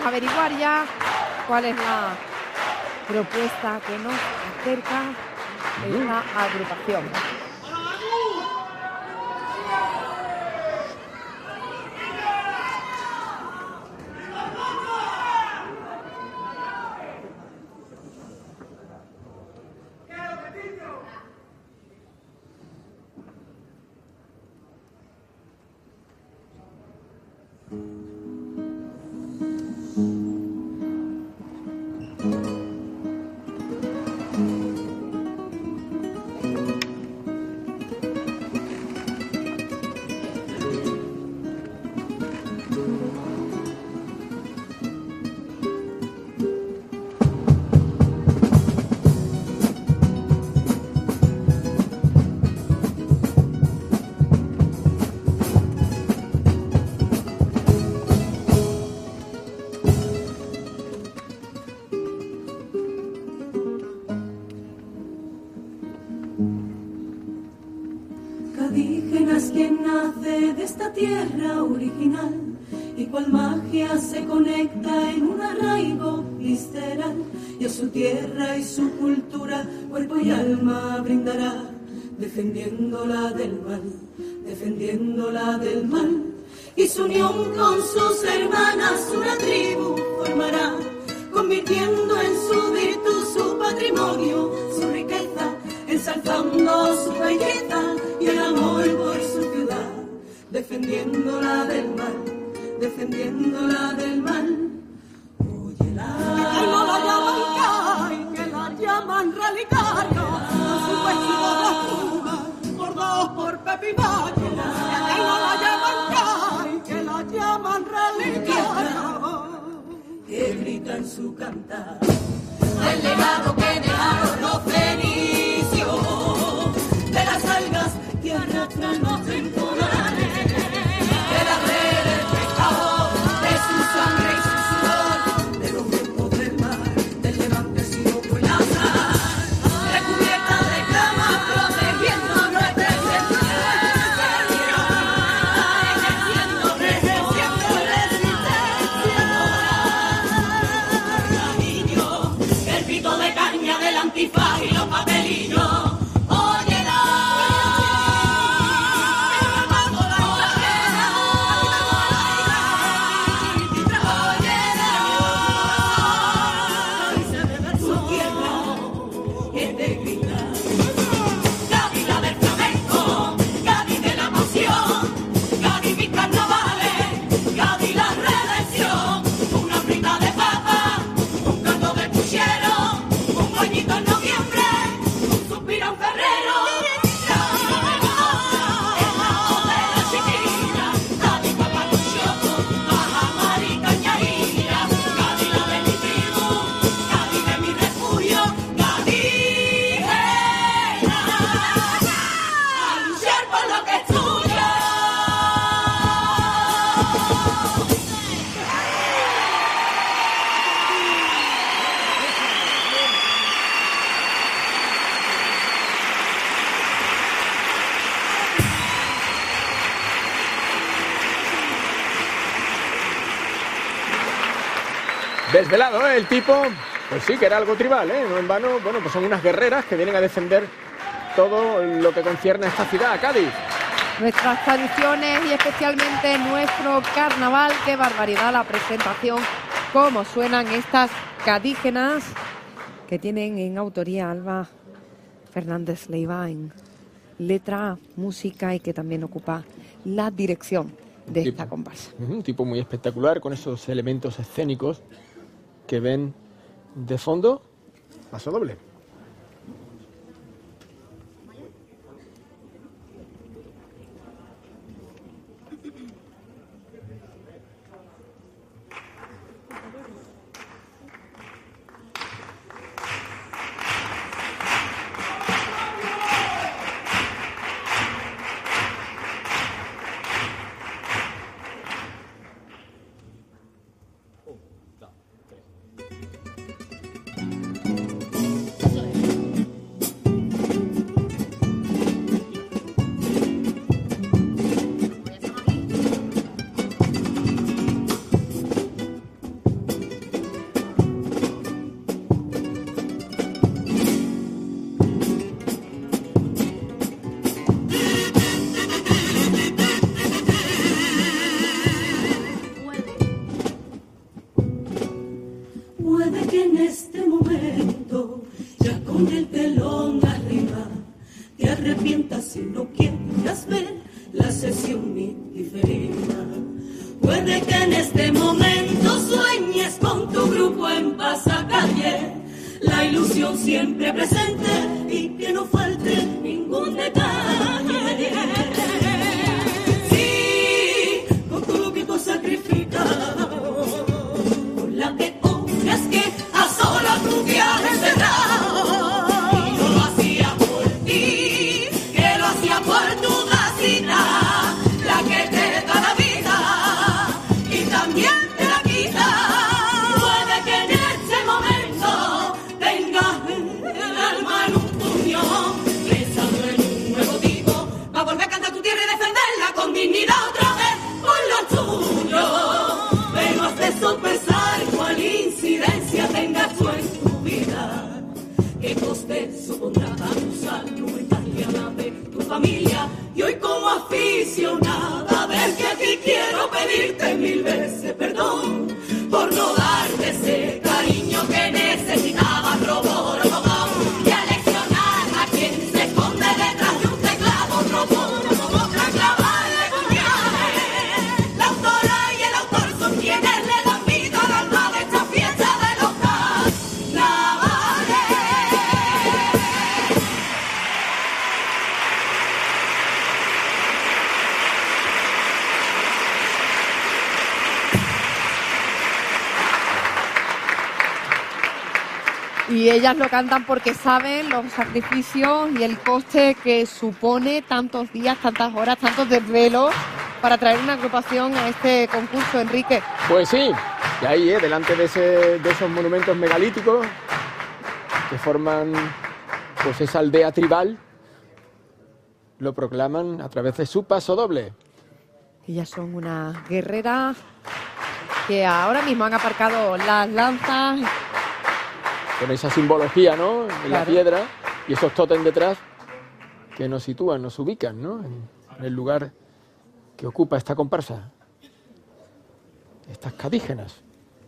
averiguar ya cuál es la propuesta que nos acerca esta agrupación. Cadígenas, quien nace de esta tierra original y cual magia se conecta en un arraigo visceral, y a su tierra y su cultura cuerpo y alma brindará, defendiéndola del mal, defendiéndola del mal, y su unión con sus hermanas una tribu formará, convirtiendo en su virtud su patrimonio, su riqueza, ensalzando su belleza y el amor por su ciudad, defendiéndola del mal, defendiéndola del mal. Óyela, que no la llaman Cari, que la llaman relicario, con su vestido de pluma, bordados por Pepibayo, que no la llaman Cari, que la llaman relicario, que grita en su cantar el legado que dejaron los fenicios, de las algas que arrastran los temporales, de las redes del pescado, de su sangre y su sudor, de los vientos del mar, del levante, siroco y la sal, recubierta de camas, protegiendo nuestra existencia, ejerciendo resistencia, el pito de caña del antifaz y los papelillos. Desvelado, ¿eh? El tipo, pues sí, que era algo tribal, ¿eh? No en vano, bueno, pues son unas guerreras que vienen a defender todo lo que concierne a esta ciudad, a Cádiz. Nuestras tradiciones y especialmente nuestro carnaval. Qué barbaridad la presentación, cómo suenan estas cadígenas que tienen en autoría Alba Fernández Leiva en letra, música y que también ocupa la dirección de esta comparsa. Un tipo muy espectacular con esos elementos escénicos que ven de fondo. Paso doble. Puede que en este momento, ya con el telón arriba, te arrepientas si no quieras ver la sesión indiferida. Puede que en este momento sueñes con tu grupo en pasacalle, la ilusión siempre presente y que no falte ningún detalle. Sí, con todo lo que tú has sacrificado, con la que obras que a sola tú te has encerrado. Y yo lo hacía por ti, que lo hacía por tu vecina, la que te da la vida y también te la quita. Puede que en este momento tengas el alma en un puño, pensando en un nuevo tipo, para volver a cantar tu tierra y defenderla con dignidad otra vez por lo tuyo. Pero has de sopesar cuál incidencia tengas tú en tu vida, qué coste supondrá a tu salud mental y a la de tu familia. Y hoy como aficionada, ver que aquí quiero pedirte 1000 veces perdón por no darte ese cariño que necesitabas, robó. Y aleccionar a quien se esconde detrás de un teclado, robó, para clavarle puñales. La autora y el autor son quienes le dan vida al alma de esta fiesta de los carnavales. Y ellas lo cantan porque saben los sacrificios y el coste que supone tantos días, tantas horas, tantos desvelos para traer una agrupación a este concurso, Enrique. Pues sí, y ahí, delante de esos monumentos megalíticos que forman pues esa aldea tribal, lo proclaman a través de su paso doble. Ellas son unas guerreras que ahora mismo han aparcado las lanzas. Con esa simbología, ¿no? En Claro. la piedra y esos tótems detrás que nos sitúan, nos ubican, ¿no? En el lugar que ocupa esta comparsa, estas cadígenas.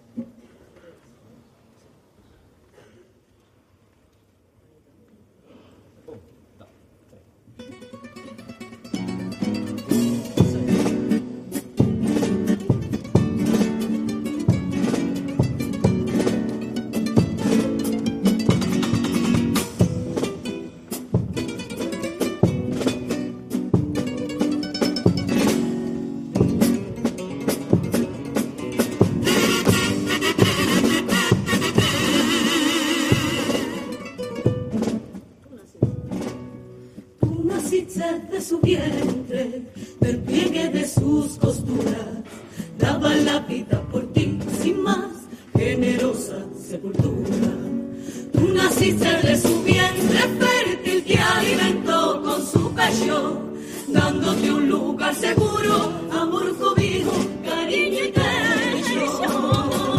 Tú naciste de su vientre, del pliegue de sus costuras, daba la vida por ti sin más generosa sepultura. Tú naciste de su vientre fértil que alimentó con su pecho, dándote un lugar seguro, amor, cobijo, cariño y techo.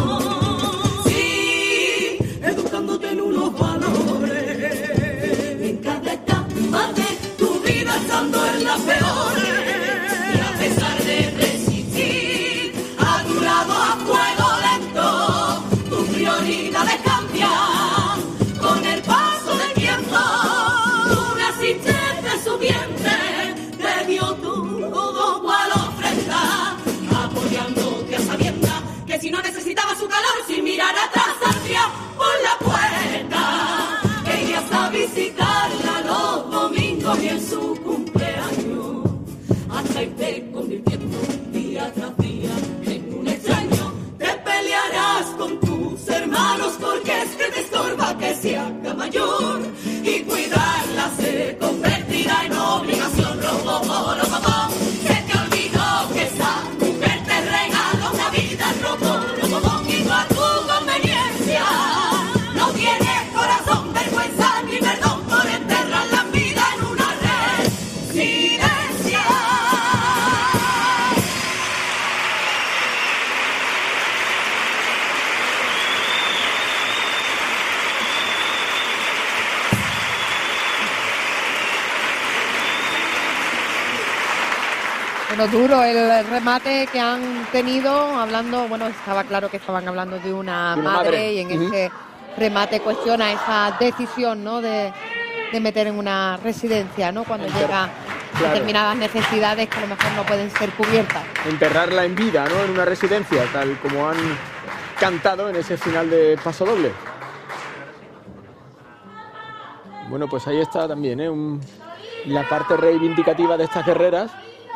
Sí, educándote en unos valores, en cada etapa de tu vida estando en la peor. Y a pesar de resistir, a tu lado a fuego lento, tus prioridades cambian con el paso del tiempo. Tú naciste de su vientre, te dio todo cual ofrenda, apoyándote a sabiendas que si no necesitaba su calor, sin mirar atrás saldría por la puerta. Querías a visitarla los domingos y en su cumpleaños, hasta irte convirtiendo día tras día en un extraño. Te pelearás con tus hermanos porque es que te estorba que se haga mayor, y cuidarla se convertirá en obligación. Se te olvidó que esa mujer te regaló una vida, y tú a tu conveniencia no tienes corazón, vergüenza ni perdón por enterrar la vida en una residencia. Bueno, duro el remate que han tenido, hablando, bueno, estaba claro que estaban hablando de una madre y en ese remate cuestiona esa decisión, ¿no?, de meter en una residencia, ¿no?, cuando llega determinadas necesidades que a lo mejor no pueden ser cubiertas. Enterrarla en vida, ¿no?, en una residencia, tal como han cantado en ese final de paso doble. Bueno, pues ahí está también, la parte reivindicativa de estas guerreras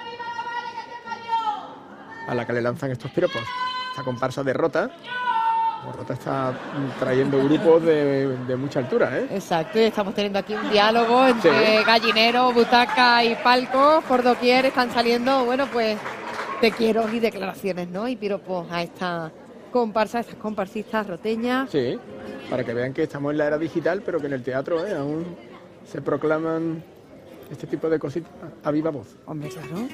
a la que le lanzan estos piropos. Esta comparsa de Rota está trayendo grupos de mucha altura, ¿eh? Exacto, y estamos teniendo aquí un diálogo entre gallinero, butaca y palco. Por doquier están saliendo, bueno, pues te quiero y declaraciones, ¿no? Y piropos a esta comparsa, estas comparsistas roteñas. Sí, para que vean que estamos en la era digital, pero que en el teatro aún se proclaman este tipo de cositas a viva voz. Hombre, claro.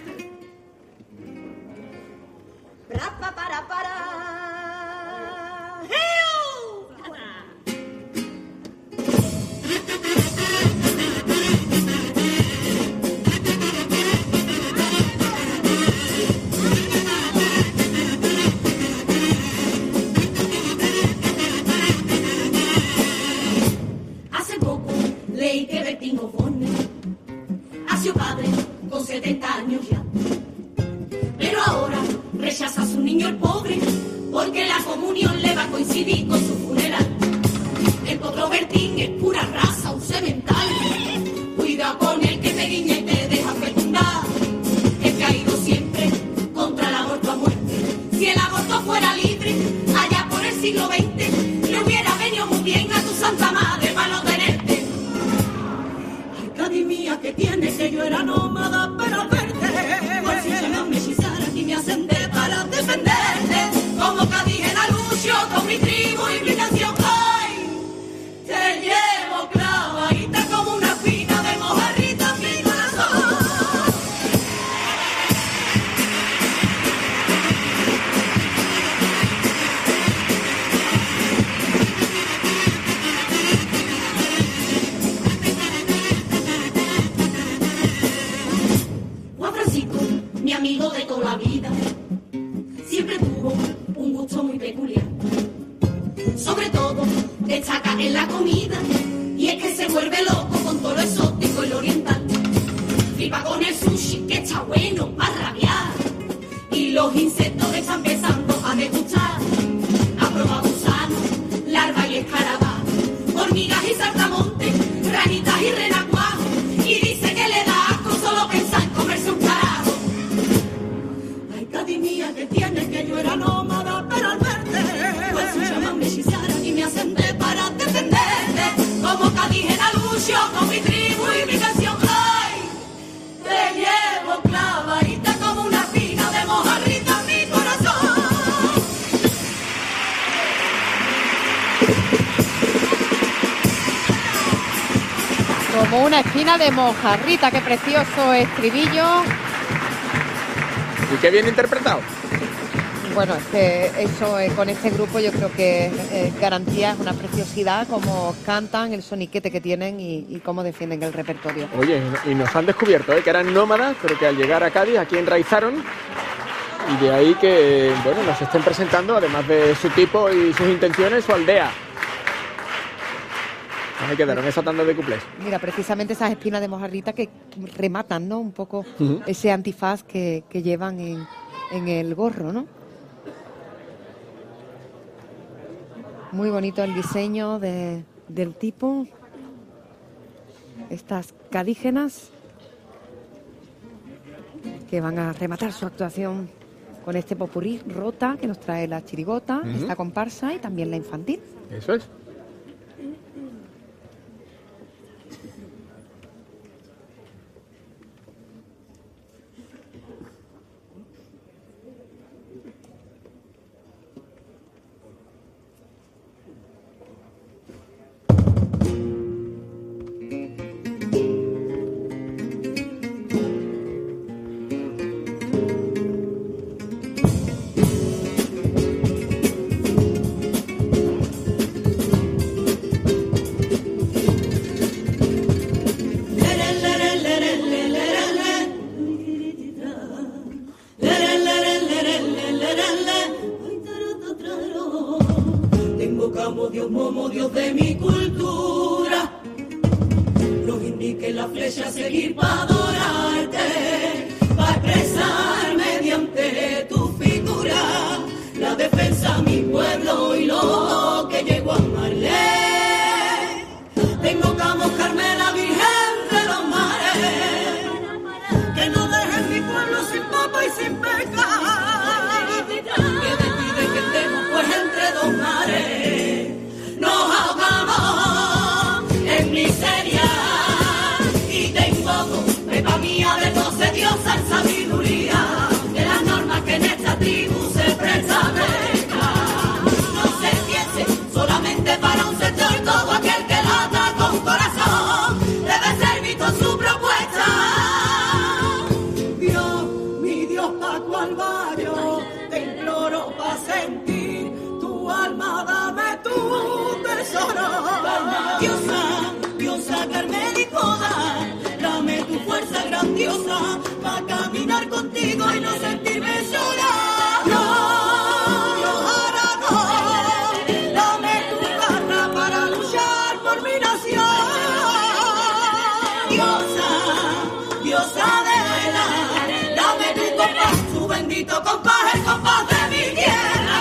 Hace poco leí que Bertín Osborne ha sido padre con 70 años ya. Pero ahora rechaza a su niño el pobre porque la comunión le va a coincidir con su funeral. El potro Bertín es pura raza, un semental. Cuidado con el que te guiña y te deja fecundar. He caído siempre contra el aborto a muerte. Si el aborto fuera libre, allá por el siglo XX, le hubiera venido muy bien a tu santa madre para no tenerte. Ay, Cádiz mía, que tienes que yo era nómada, pero al verte, por si llaman me hechizara y me ascendé para defenderte. Como Cádiz en Alucio, con mi tribu y mi canción, ay, te llevo clavadita como una espina de mojarrita en mi corazón. Juan Francisco, mi amigo de toda la vida, siempre tuvo un gusto muy peculiar. Sobre todo destaca en la comida, y es que se vuelve loco con todo lo exótico y lo oriental. Flipa con el sushi, que está bueno para rabiar, y los insectos están empezando a degustar. Ha probado gusanos, larvas y escarabajos, hormigas y saltamontes, ranitas y renacuajos, y dice que le da asco solo pensar en comerse un carajo. Ay, Cádiz mía, que tienes que yo era nómada, pero al verte, pues su chamán me hechizara y me ascendé para defenderte. Como Cádiz en Alucio, con mi tribu y mi canción, ay, te llevo clavadita como una espina de mojarrita en mi corazón. Como una espina de mojarrita, qué precioso estribillo. Y qué bien interpretado. Bueno, es que eso con este grupo yo creo que es garantía, es una preciosidad como cantan, el soniquete que tienen y cómo defienden el repertorio. Oye, y nos han descubierto que eran nómadas, pero que al llegar a Cádiz aquí enraizaron, y de ahí que, bueno, nos estén presentando, además de su tipo y sus intenciones, su aldea. Ahí quedaron esa tanda de cuplés. Mira, precisamente esas espinas de mojarrita que rematan, ¿no?, un poco ese antifaz que llevan en el gorro, ¿no? Muy bonito el diseño del tipo. Estas cadígenas que van a rematar su actuación con este popurrí Rota que nos trae la chirigota, esta comparsa y también la infantil. Eso es. invocamos Dios Momo, Dios de mi cultura. Nos indique la flecha a seguir para adorarte, para expresar mediante tu figura la defensa a mi pueblo y lo que llego a amarle. Te invocamos, Carmela, Virgen de los mares, que no dejes mi pueblo sin papa y sin pecado, que de ti defendemos, pues entre dos mares nos ahogamos en miseria. Y te invoco, pepa mía de 12 diosas en sabiduría, de las normas que en esta tribu se preestablezcan. No se piense solamente para un sector, todo aquel que lata con corazón debe ser visto su propuesta. Dios, mi Dios, pa' cual barrio te imploro pa' sentir tu alma, dame tu tesoro. Diosa, diosa Carmen y Coda, dame tu fuerza grandiosa pa' caminar contigo y no sentirme sola. Bendito compás, el compás de mi tierra.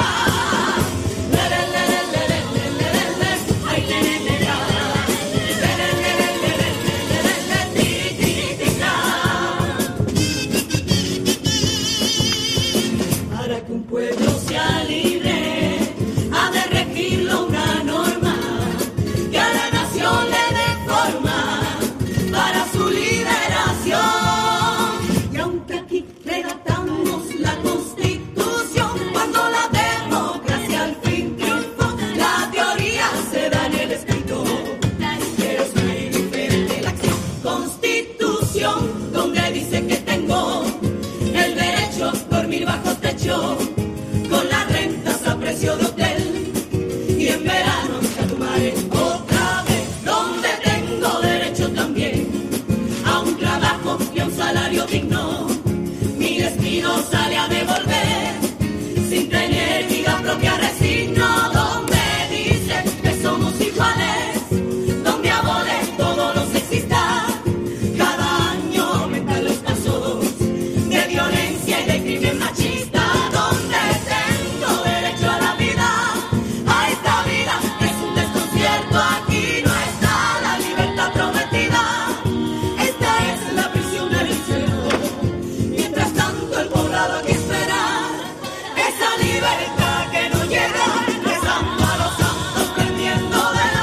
Para que un pueblo sea libre, ha de regirlo una norma que a la nación le dé forma para su liberación. Y aunque aquí redactamos la Constitución, cuando la democracia al fin triunfó, la teoría se da en el escrito, pero es muy diferente la acción. Constitución, donde dice que tengo el derecho a dormir bajo techo, con las rentas a precio de hotel, y en verano a tu madre otra vez, donde tengo derecho también a un trabajo y a un salario digno. Mi destino sale a devolver sin tener vida propia, resigno, donde dice que somos iguales, donde abole todos los sexistas. Cada año aumentan los casos de violencia y de crimen machista, donde tengo derecho a la vida, a esta vida es un desconcierto. Aquí no está la libertad prometida, esta es la prisión del infierno. Mientras tanto el poblado aquí espera esa libertad que no llega, rezando a los santos, pendiendo de la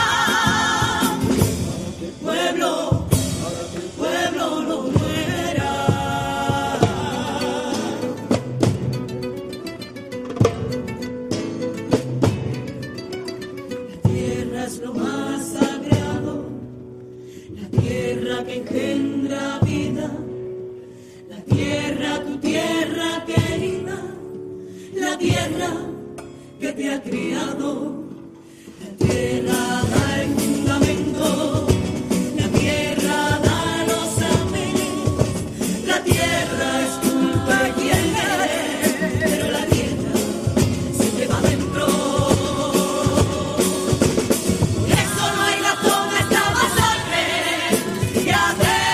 para que el pueblo no muera. La tierra es lo más sagrado, la tierra que engendra vida, la tierra, tu tierra querida, la tierra que te ha criado. La tierra da el fundamento, la tierra da los saberes, la tierra esculpe quién eres, pero la tierra se lleva dentro. Por eso no hay razón, esta masacre, y hacer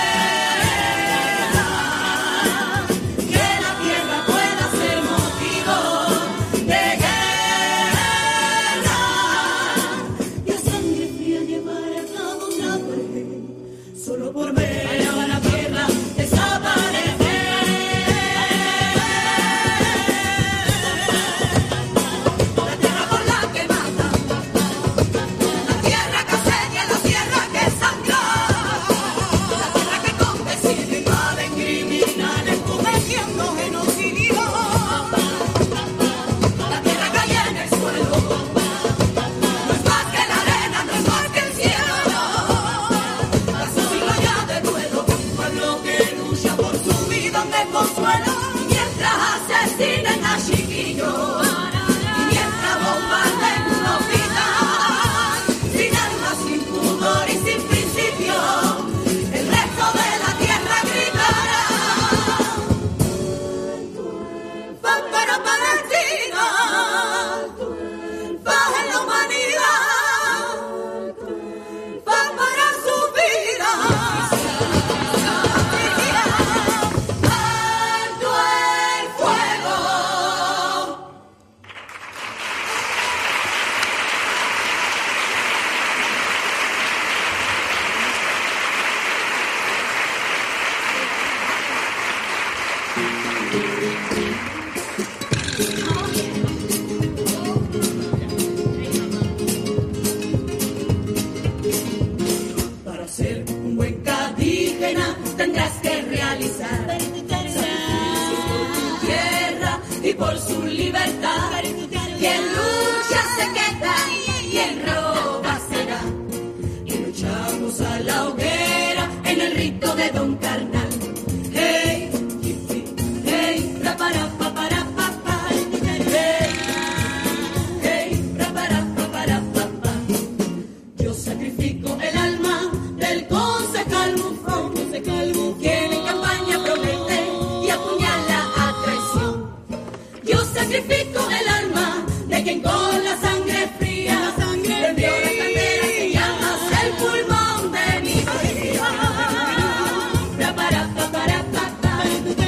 quien roba será. Y lo echamos a la hoguera en el rito de Don Carnal. Hey, hey, rapara, papara, papá. Hey, hey, rapara, papara, papá. Yo sacrifico el alma del concejal bufón, quien en campaña promete y apuñala a traición. Yo sacrifico el alma de quien con la sangre fría prendió las candelas que llamas el pulmón de mi vida. Rapara, papara, papá.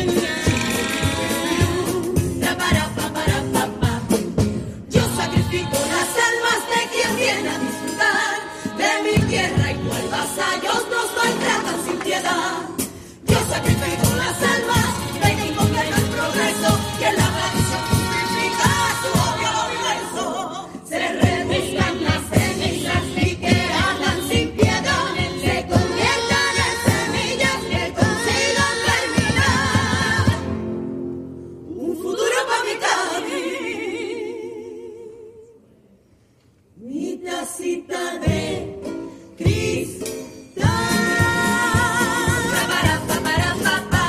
Rapara, papara, papá. Yo sacrifico las almas de quien viene a disfrutar de mi tierra y cual vasallos nos maltratan sin piedad. Yo sacrifico las almas de quien gobierna el progreso y en la tradición justifica su odio inmenso. Se reduzcan las cenizas y que hagan sin piedad, se conviertan en semillas que consigan terminar un futuro para mi mi tacita de cristal. Rapara, papara, papá.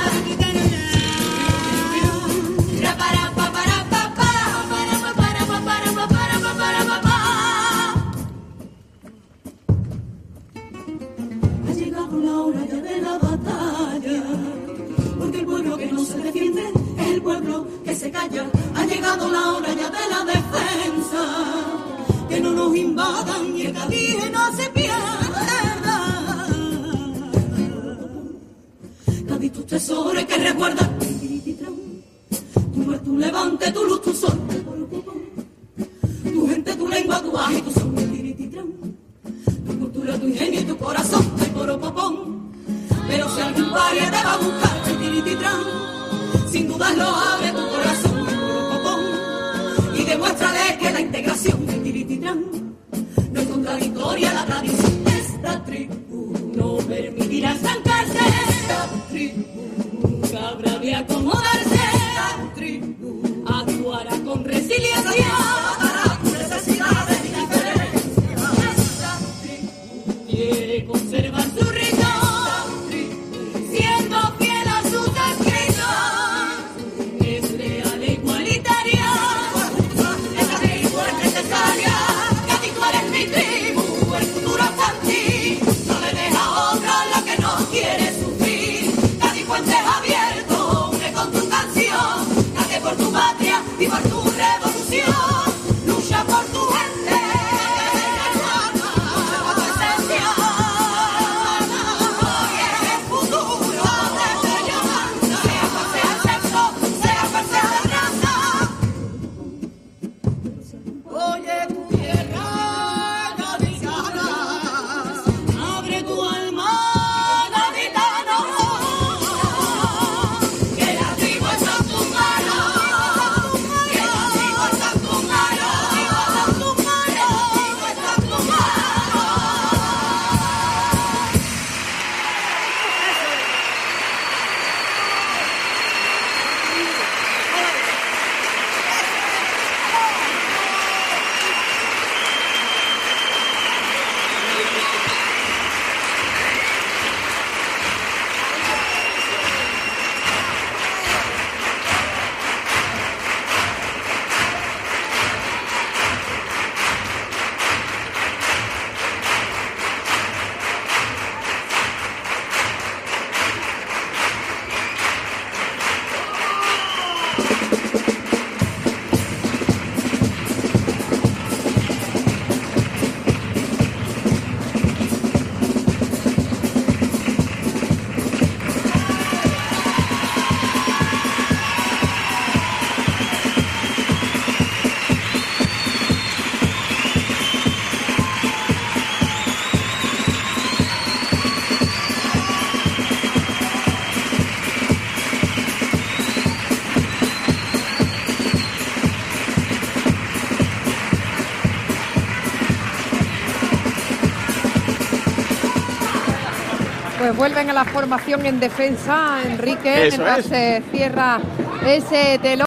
Rapara, papara, papá. Papara, papara, papara, papara, papá. Ha llegado la hora ya de la batalla, porque el pueblo que no se defiende es el pueblo que se calla. Ha llegado la hora ya de la defensa, que no nos invadan y el Cádiz no se pierda. Cádiz, tus tesoros que recuerda tu levante, tu luz, tu sol, tu gente, tu lengua, tu aje, tu son, tu cultura, tu ingenio y tu corazón, el poropopón. Pero si algún paria te va a buscar el tirititrán, sin dudas lo abre tu corazón, el poropopón, y demuéstrale que la integración del tirititrán no es contradictoria a la tradición. Esta tribu no permitirá estancarse, esta tribu nunca habrá de acomodarse, esta tribu actuará con resiliencia para tus necesidades y diferencias. Esta tribu quiere conservar su rito, siendo fiel a sus escritos, es leal e igualitaria, esta tribu es necesaria. Cádiz, tú eres mi tribu, el futuro está en ti, no le deja a otra lo que no quiere sufrir. Cádiz, puentes abiertos, une con tu canción, cante por tu patria y por tu revolución, lucha por tu gente, lucha por tu esencia. Hoy es el futuro desde Yolanda, sea cual sea el sexo, sea cual sea la raza. Oye, tu tierra gaditana, abre tu alma, gaditano, que la tribu está en tus manos, que la tribu está en tus manos, que la tribu está en tus manos. Pues vuelven a la formación en defensa, Enrique, Eso mientras es. se cierra ese telón.